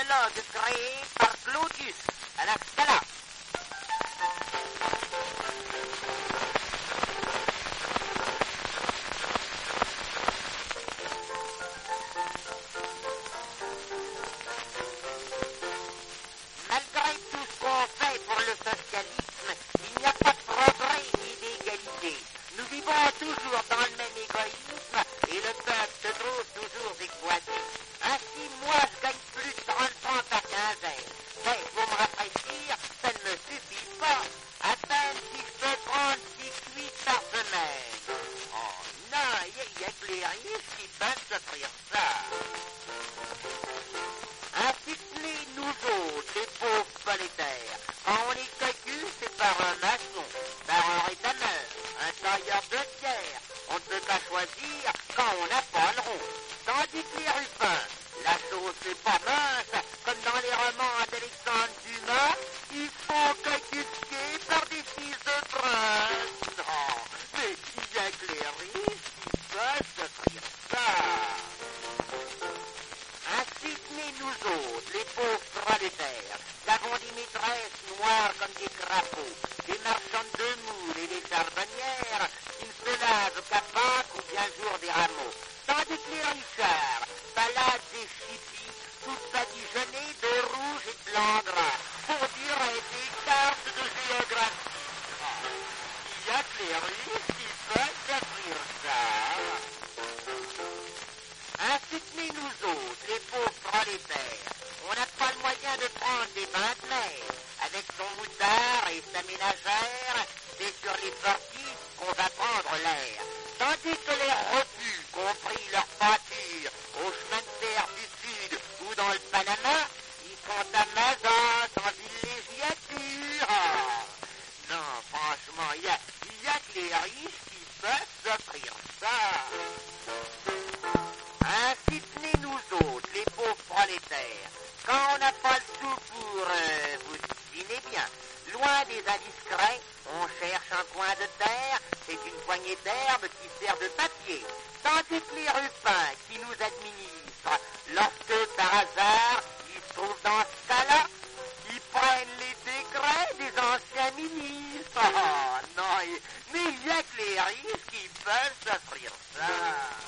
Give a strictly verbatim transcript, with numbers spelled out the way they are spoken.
dialogue créé par Claudius. À la scala. Malgré tout ce qu'on fait pour le socialisme, il n'y a pas de progrès ni d'égalité. Nous vivons toujours dans le même égoïsme et le peuple se trouve toujours exploité. Ainsi, moi, je gagne plus de trente francs par quinzaine. Mais pour me rafraîchir, ça ne me suffit pas. À peine si je peux prendre six cuits par semaine. Oh non, il y, y a que les riches qui peuvent s'offrir ça. Ainsi que les nous autres, les pauvres prolétaires. Quand on est calcule, c'est par un maçon, par un rétameur, un tailleur de pierre. On ne peut pas choisir quand on n'a pas le rond. Tandis que les rufins, la chose c'est pas mince, comme dans les romans d'Alexandre Dumas, ils font calculer par des fils de prince. Non, mais il y a que les riches qui peuvent s'offrir ça. Ainsi que nous autres, les pauvres prolétaires, avons des maîtresses noires comme des crapauds, des marchandes de moules et des charbonnières qui ne se lavent qu'à Pâques ou bien jour des rameaux. Tandis que les richards baladent des chippies, tout badigeonnés de rouge et de blanc gras, pour dire des cartes de géographie. Ah, il y a que les riches qui peuvent s'offrir ça. Ainsi que nous autres, les pauvres prolétaires, on n'a pas le moyen de prendre des bains de mer. Avec son moutard et sa ménagère, c'est sur les sorties qu'on va prendre l'air. Tandis que les refus, compris leur pâture, au chemin de terre du Sud ou dans le Panama, ils sont à Mazan, sans villégiature. Ah, non, franchement, il y a, y a que les riches qui peuvent s'offrir ça. Ainsi tenez nous autres, les pauvres prolétaires. Quand on n'a pas le sou pour euh, vous dîner bien, loin des indiscrets, on cherche un coin de terre, c'est une poignée d'herbe qui sert de papier. Tandis que les rufins qui nous administrent, lorsque par hasard ils se trouvent dans ce cas-là, ils prennent les décrets des anciens ministres. Oh non, mais il y a que les riches qui peuvent s'offrir ça.